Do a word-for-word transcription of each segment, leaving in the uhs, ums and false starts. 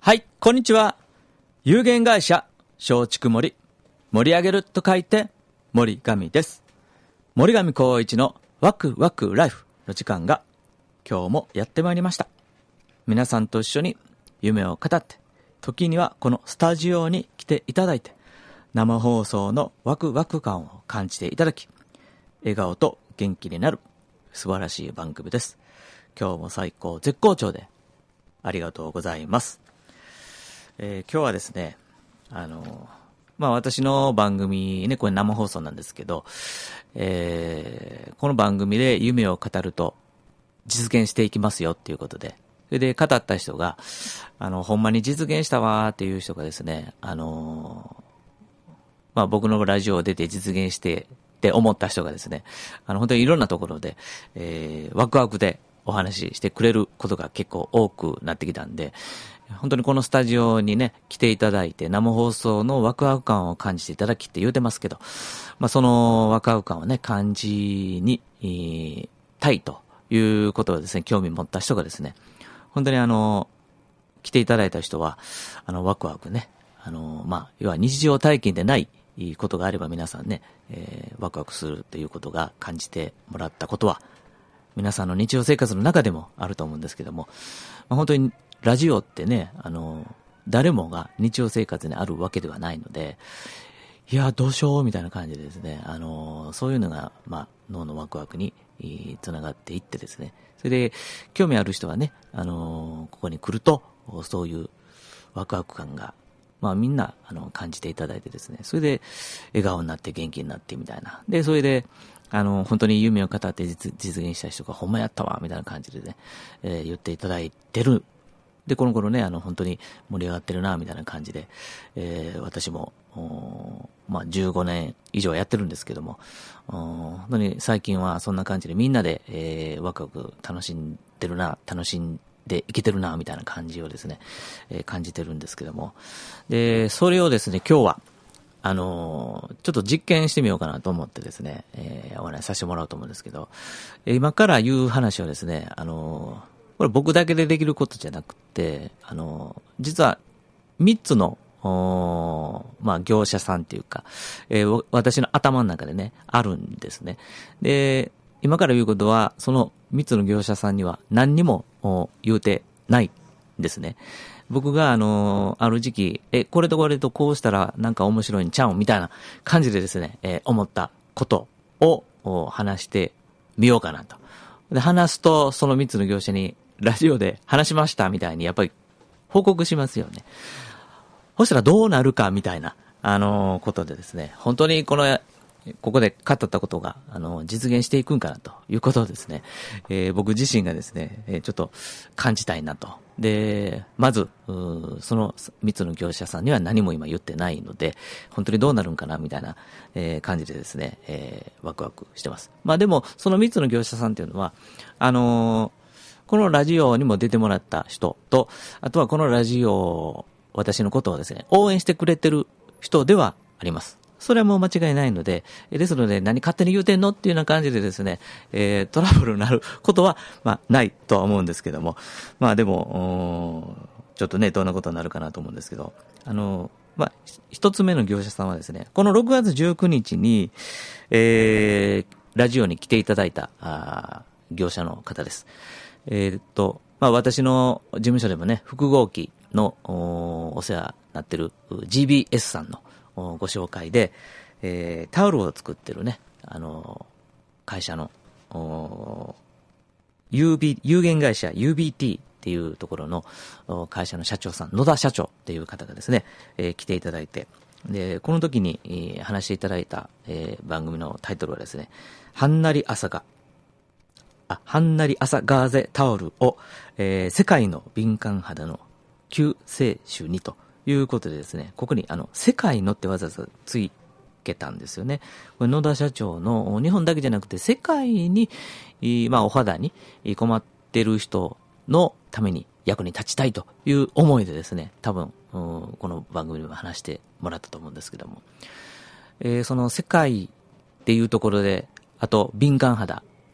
はい、こんにちは。有限会社松竹森、盛り上げると書いて森上です。森上光一のワクワクライフの時間が今日もやってまいりました。皆さんと一緒に夢を語って、時にはこのスタジオに来ていただいて、生放送のワクワク感を感じていただき、笑顔と元気になる素晴らしい番組です。今日も最高絶好調でありがとうございます。えー、今日はですね、あのまあ私の番組ね、これ生放送なんですけど、えー、この番組で夢を語ると実現していきますよっていうことで、それで語った人があのほんまに実現したわーっていう人がですね、あのまあ僕のラジオを出て実現してって思った人がですね、あの本当にいろんなところで、えー、ワクワクでお話ししてくれることが結構多くなってきたんで、本当にこのスタジオにね、来ていただいて生放送のワクワク感を感じていただきって言うてますけど、まあそのワクワク感をね、感じに、えー、たいということをですね、興味持った人がですね、本当にあの、来ていただいた人は、あの、ワクワクね、あの、まあ、要は日常体験でないことがあれば皆さんね、えー、ワクワクするということが感じてもらったことは、皆さんの日常生活の中でもあると思うんですけども、まあ、本当にラジオってね、あの、誰もが日常生活にあるわけではないので、いや、どうしようみたいな感じでですね、あの、そういうのが、まあ、脳のワクワクにつながっていってですね、それで、興味ある人はね、あの、ここに来ると、そういうワクワク感が、まあみんな、あの、感じていただいてですね、それで、笑顔になって元気になってみたいな。で、それで、あの、本当に夢を語って実、実現した人がほんまやったわ、みたいな感じでね、えー、言っていただいてる。で、この頃ね、あの、本当に盛り上がってるな、みたいな感じで、えー、私も、まあ、じゅうごねん以上やってるんですけども、本当に最近はそんな感じでみんなで、えー、ワクワク楽しんでるな、楽しんでいけてるな、みたいな感じをですね、えー、感じてるんですけども。で、それをですね、今日は、あのー、ちょっと実験してみようかなと思ってですね、えー、お話しさせてもらおうと思うんですけど、今から言う話はですね、あのー、これ僕だけでできることじゃなくて、あの、実はみっつの、まあ業者さんっていうか、えー、私の頭の中でね、あるんですね。で、今から言うことは、そのみっつの業者さんには何にも言うてないんですね。僕があの、ある時期、え、これとこれとこうしたらなんか面白いんちゃうんみたいな感じでですね、えー、思ったことを話してみようかなと。で、話すと、そのみっつの業者に、ラジオで話しましたみたいにやっぱり報告しますよね。そしたらどうなるかみたいな、あのー、ことでですね、本当にこの、ここで語ったことが、あのー、実現していくんかなということをですね、えー、僕自身がですね、えー、ちょっと感じたいなと。で、まず、そのみっつの業者さんには何も今言ってないので、本当にどうなるんかなみたいな、えー、感じでですね、えー、ワクワクしてます。まあでも、そのみっつの業者さんっていうのは、あのー、このラジオにも出てもらった人と、あとはこのラジオ、私のことをですね、応援してくれてる人ではあります。それはもう間違いないので、ですので何勝手に言うてんのっていうような感じでですね、えー、トラブルになることは、まあ、ないとは思うんですけども、まあでも、ちょっとね、どんなことになるかなと思うんですけど、あの、まあ、一つ目の業者さんはですね、このろくがつじゅうくにちに、えー、ラジオに来ていただいた、あ業者の方です。えー、っと、まあ私の事務所でもね、複合機の お, お世話になってる ジービーエス さんのご紹介で、えー、タオルを作ってるね、あの、会社の、ユービー、有限会社 ユービーティー っていうところの会社の社長さん、野田社長っていう方がですね、えー、来ていただいて、で、この時に、えー、話していただいた、えー、番組のタイトルはですね、はんなり朝が、あ、はんなり朝ガーゼタオルを、えー、世界の敏感肌の救世主にということでですね、ここにあの世界のってわざわざついけたんですよね。これ野田社長の日本だけじゃなくて世界に、まあお肌に困ってる人のために役に立ちたいという思いでですね、多分この番組でも話してもらったと思うんですけども、えー、その世界っていうところで、あと敏感肌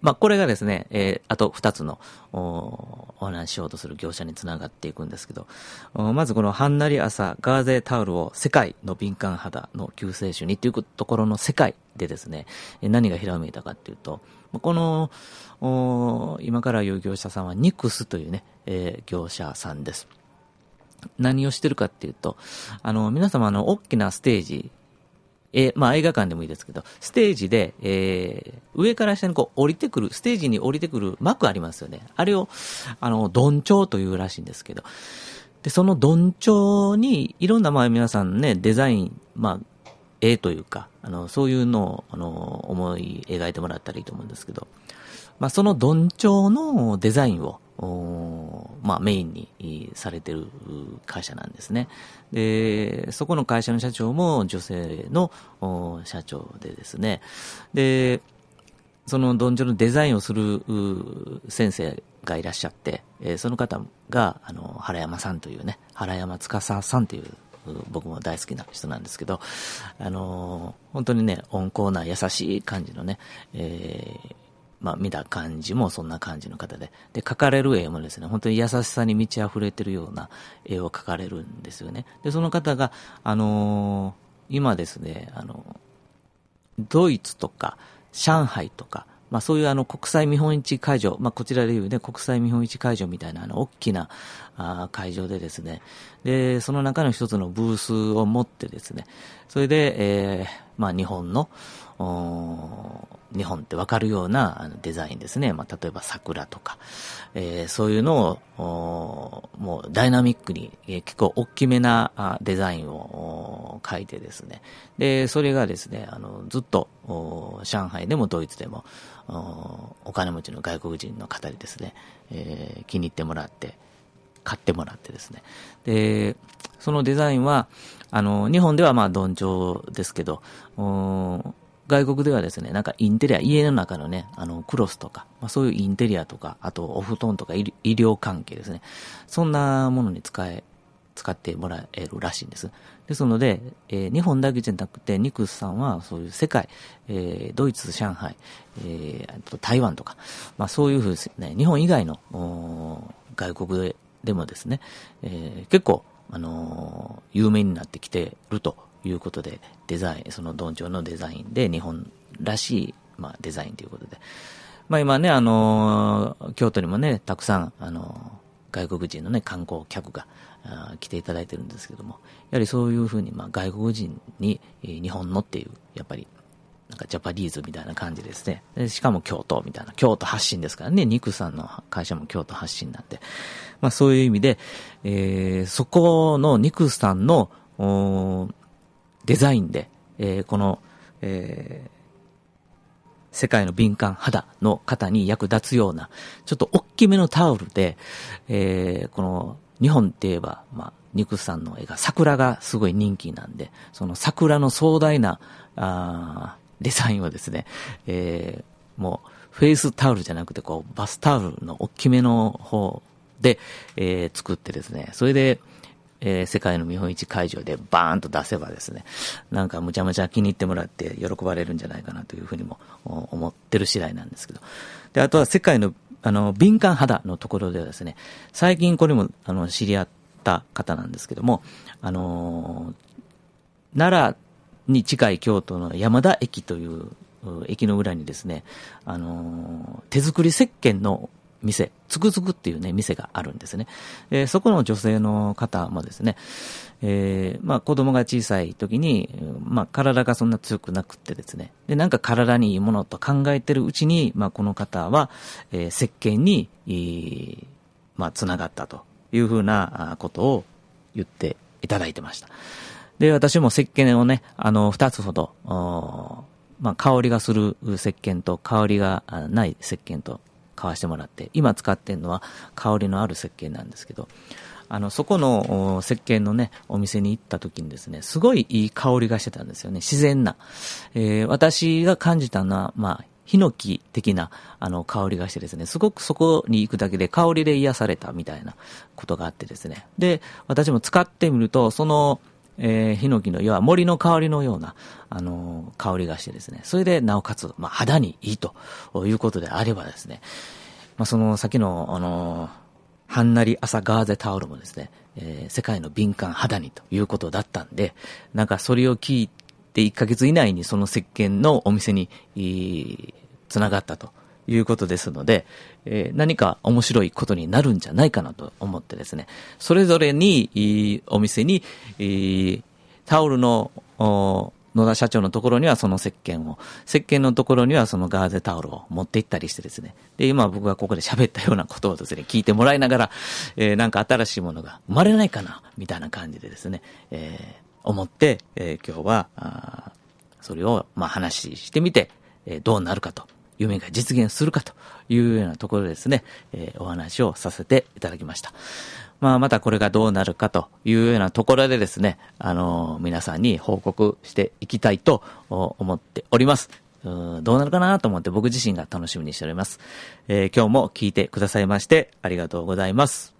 まあ、これがですね、えー、あと二つのお、お話ししようとする業者につながっていくんですけど、まずこのはんなり朝ガーゼタオルを世界の敏感肌の救世主にというところの世界でですね、何がひらめいたかっていうと、この、今から言う業者さんはニクスというね、えー、業者さんです。何をしてるかっていうと、あの、皆様の大きなステージ、えー、まあ映画館でもいいですけど、ステージで、えー、上から下にこう降りてくる、ステージに降りてくる幕ありますよね。あれを、あの、鈍調というらしいんですけど、で、その鈍調に、いろんなまあ皆さんね、デザイン、まあ、絵というか、あの、そういうのを、あの、思い描いてもらったらいいと思うんですけど、まあその鈍調のデザインを、まあメインにされてる会社なんですね。で、そこの会社の社長も女性の社長でですね。で、その鈍調のデザインをする先生がいらっしゃって、その方が、あの、原山さんというね、原山司さんという、僕も大好きな人なんですけど、あの、本当にね、温厚な優しい感じのね、えーまあ見た感じもそんな感じの方で、で、描かれる絵もですね、本当に優しさに満ち溢れてるような絵を描かれるんですよね。で、その方が、あのー、今ですね、あの、ドイツとか上海とか、まあそういうあの国際見本市会場、まあこちらでいうね、国際見本市会場みたいなあの大きなあ会場でですね、で、その中の一つのブースを持ってですね、それで、えー、まあ日本の、日本ってわかるようなデザインですね。まあ、例えば桜とか、えー、そういうのを、もうダイナミックに、えー、結構大きめなデザインを書いてですね。で、それがですね、あの、ずっと、上海でもドイツでも、お金持ちの外国人の方にですね、えー、気に入ってもらって、買ってもらってですね。で、そのデザインは、あの、日本ではまあ、鈍調ですけど、外国ではですね、なんかインテリア、家の中のね、あの、クロスとか、まあ、そういうインテリアとか、あとお布団とか医療関係ですね。そんなものに使え、使ってもらえるらしいんです。ですので、えー、日本だけじゃなくて、ニクスさんはそういう世界、えー、ドイツ、上海、えー、あと台湾とか、まあそういうふうですね、日本以外の外国ででもですね、えー、結構、あのー、有名になってきてるということで、デザイン、その鈍調のデザインで日本らしい、まあ、デザインということで。まあ今ね、あのー、京都にもね、たくさん、あのー、外国人のね、観光客が来ていただいてるんですけども、やはりそういうふうに、まあ外国人に、えー、日本のっていう、やっぱり、なんかジャパニーズみたいな感じですね。でしかも京都みたいな、京都発信ですからね、ニクさんの会社も京都発信なんで、まあそういう意味で、えー、そこのニクさんのデザインで、えー、この、えー、世界の敏感肌の方に役立つような、ちょっと大きめのタオルで、えー、この日本って言えば、まあ、ニクさんの絵が桜がすごい人気なんで、その桜の壮大な、あデザインをですね、えー、もうフェイスタオルじゃなくてこうバスタオルの大きめの方で、えー、作ってですね、それで、えー、世界の見本市会場でバーンと出せばですね、なんかむちゃむちゃ気に入ってもらって喜ばれるんじゃないかなというふうにも思ってる次第なんですけど。で、あとは世界のあの敏感肌のところではですね、最近これもあの知り合った方なんですけども、あのー、奈良に近い京都の山田駅という駅の裏にですね、あのー、手作り石鹸の店、つくつくっていうね、店があるんですね。えー、そこの女性の方もですね、えー、まあ子供が小さい時に、まあ体がそんな強くなくってですね、で、なんか体にいいものと考えてるうちに、まあこの方は、えー、石鹸に、えー、まあつながったというふうなことを言っていただいてました。で、私も石鹸をね、あの、二つほど、まあ香りがする石鹸と香りがない石鹸と、買わしてもらって、今使ってるのは香りのある石鹸なんですけど、あの、そこの石鹸のね、お店に行った時にですね、すごいいい香りがしてたんですよね。自然な。えー、私が感じたのは、まあ、ヒノキ的な、あの、香りがしてですね、すごくそこに行くだけで香りで癒されたみたいなことがあってですね。で、私も使ってみると、その、 えー、ヒノキの要は森の香りのような、あのー、香りがしてですね、それでなおかつ、まあ、肌にいいということであればですね、まあ、その先の、あのー、はんなり朝ガーゼタオルもですね、えー、世界の敏感肌にということだったんで、なんかそれを聞いていっかげつ以内にその石鹸のお店につながったということですので、えー、何か面白いことになるんじゃないかなと思ってですね、それぞれにお店にタオルの野田社長のところにはその石鹸を、石鹸のところにはそのガーゼタオルを持って行ったりしてですね。で、今僕がここで喋ったようなことをですね、聞いてもらいながら、えー、なんか新しいものが生まれないかな、みたいな感じでですね、えー、思って、えー、今日は、あそれを、まあ話してみて、えー、どうなるかと、夢が実現するかというようなところでですね、えー、お話をさせていただきました。まあ、またこれがどうなるかというようなところでですね、あのー、皆さんに報告していきたいと思っております。うーん、どうなるかなと思って僕自身が楽しみにしております。えー、今日も聞いてくださいましてありがとうございます。